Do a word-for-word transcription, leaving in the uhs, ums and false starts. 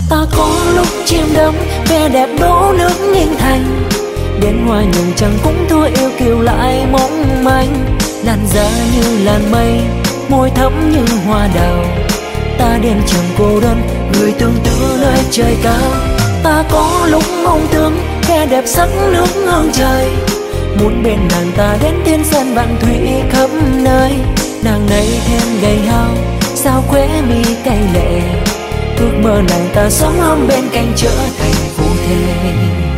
Ta có lúc chim đắm vẻ đẹp đổ nước nghiêng thành, đến hoa nhường chẳng cũng thua yêu kiều lại mong manh. Làn da như làn mây, môi thắm như hoa đào, ta đêm trường cô đơn người tương tư nơi trời cao. Ta có lúc mong thương vẻ đẹp sắc nước hương trời, muốn bên nàng ta đến thiên sơn vạn thủy khắp nơi. Nàng này thêm gầy hao sao khóe mi cay lệ, ước mơ nàng ta sống hôm bên cạnh trở thành phù thề.